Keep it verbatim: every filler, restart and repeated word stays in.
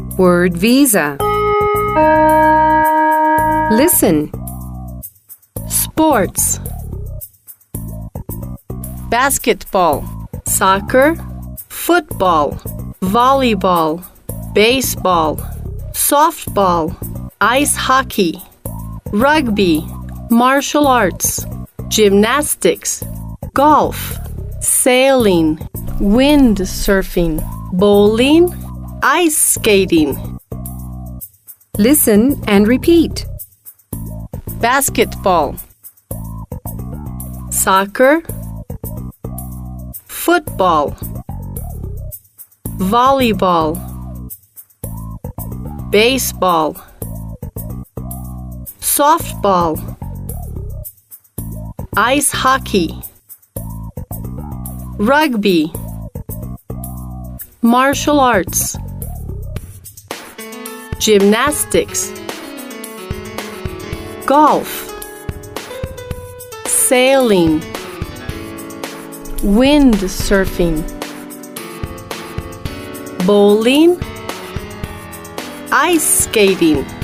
Word visa. Listen. Sports. Basketball, soccer, football, volleyball, baseball, softball, ice hockey, rugby, martial arts, gymnastics, golf, sailing, windsurfing, bowling, ice skating. Listen and repeat. Basketball, soccer, football, volleyball, baseball, softball, ice hockey, rugby, martial arts, gymnastics, golf, sailing, windsurfing, bowling, ice skating.